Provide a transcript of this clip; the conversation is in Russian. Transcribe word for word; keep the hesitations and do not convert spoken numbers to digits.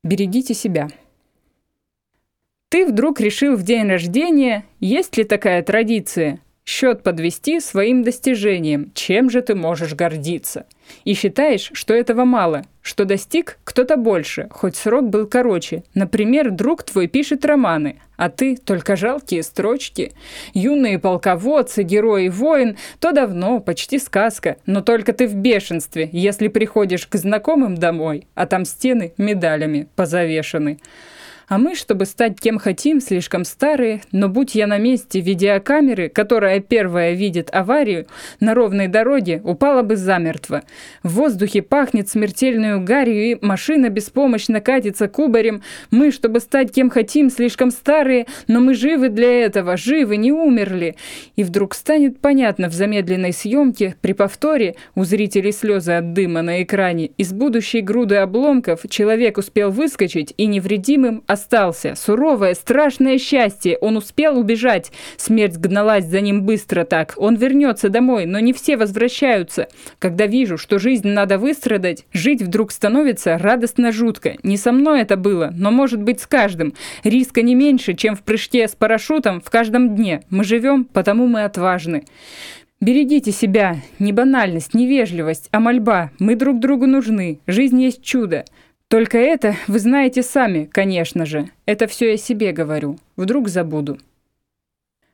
Берегите себя. Ты вдруг решил в день рождения, есть ли такая традиция, счет подвести своим достижениям, чем же ты можешь гордиться. И считаешь, что этого мало, что достиг кто-то больше, хоть срок был короче. Например, друг твой пишет романы, а ты только жалкие строчки. Юные полководцы, герои войн, то давно, почти сказка, но только ты в бешенстве, если приходишь к знакомым домой, а там стены медалями позавешаны. А мы, чтобы стать кем хотим, слишком старые, но будь я на месте видеокамеры, которая первая видит аварию, на ровной дороге упала бы замертво. В воздухе пахнет смертельную гарью, и машина беспомощно катится кубарем. Мы, чтобы стать кем хотим, слишком старые, но мы живы для этого, живы, не умерли. И вдруг станет понятно в замедленной съемке, при повторе, у зрителей слезы от дыма на экране, из будущей груды обломков человек успел выскочить и невредимым остался. Суровое, страшное счастье. Он успел убежать. Смерть гналась за ним быстро так. Он вернется домой, но не все возвращаются. Когда вижу, что жизнь надо выстрадать, жить вдруг становится радостно жутко. Не со мной это было, но может быть с каждым. Риска не меньше, чем в прыжке с парашютом в каждом дне. Мы живем, потому мы отважны. Берегите себя. Не банальность, не вежливость, а мольба. Мы друг другу нужны. Жизнь есть чудо. Только это вы знаете сами, конечно же. Это все я себе говорю. Вдруг забуду.